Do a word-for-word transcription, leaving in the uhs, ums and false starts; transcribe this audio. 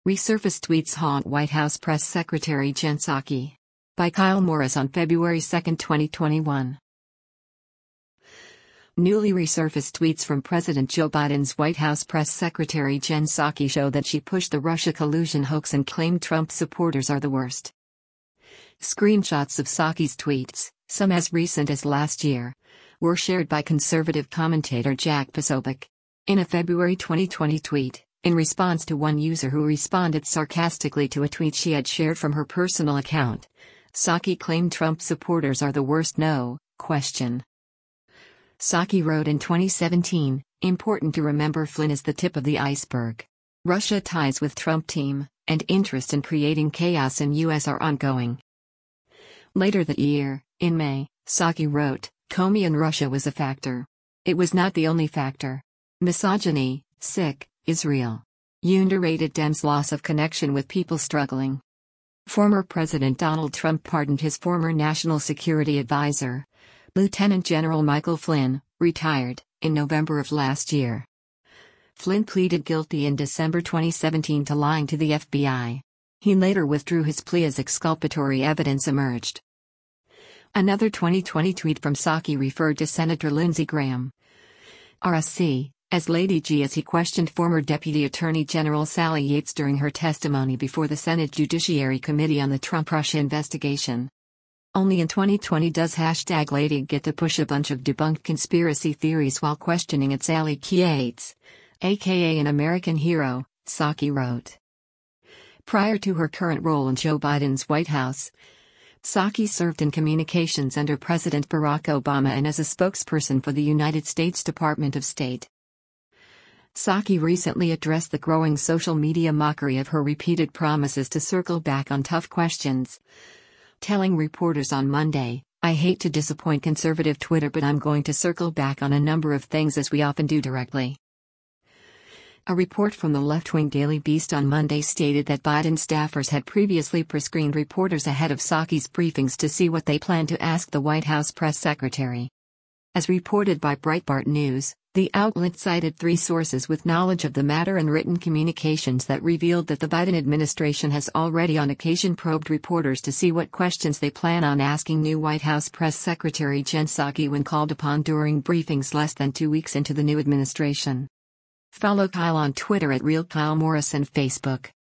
Resurfaced tweets haunt White House Press Secretary Jen Psaki. By Kyle Morris on February second, twenty twenty-one. Newly resurfaced tweets from President Joe Biden's White House Press Secretary Jen Psaki show that she pushed the Russia collusion hoax and claimed Trump supporters are the worst. Screenshots of Psaki's tweets, some as recent as last year, were shared by conservative commentator Jack Posobiec. In a February twenty twenty tweet, in response to one user who responded sarcastically to a tweet she had shared from her personal account, Psaki claimed Trump supporters are the worst. No question. Psaki wrote in twenty seventeen, important to remember Flynn is the tip of the iceberg. Russia ties with Trump team, and interest in creating chaos in U S are ongoing. Later that year, in May, Psaki wrote, Comey in Russia was a factor. It was not the only factor. Misogyny, sick, Israel. You underrated Dems' loss of connection with people struggling. Former President Donald Trump pardoned his former national security advisor, Lieutenant General Michael Flynn, retired, in November of last year. Flynn pleaded guilty in December twenty seventeen to lying to the F B I. He later withdrew his plea as exculpatory evidence emerged. Another twenty twenty tweet from Psaki referred to Senator Lindsey Graham, R S C, as Lady G as he questioned former Deputy Attorney General Sally Yates during her testimony before the Senate Judiciary Committee on the Trump-Russia investigation. Only in twenty twenty does hashtag Lady get to push a bunch of debunked conspiracy theories while questioning at Sally Yates, aka an American hero, Psaki wrote. Prior to her current role in Joe Biden's White House, Psaki served in communications under President Barack Obama and as a spokesperson for the United States Department of State. Psaki recently addressed the growing social media mockery of her repeated promises to circle back on tough questions, telling reporters on Monday, I hate to disappoint conservative Twitter, but I'm going to circle back on a number of things as we often do directly. A report from the left-wing Daily Beast on Monday stated that Biden staffers had previously prescreened reporters ahead of Psaki's briefings to see what they planned to ask the White House press secretary. As reported by Breitbart News, the outlet cited three sources with knowledge of the matter and written communications that revealed that the Biden administration has already on occasion probed reporters to see what questions they plan on asking new White House Press Secretary Jen Psaki when called upon during briefings less than two weeks into the new administration. Follow Kyle on Twitter at Real Kyle Morris and Facebook.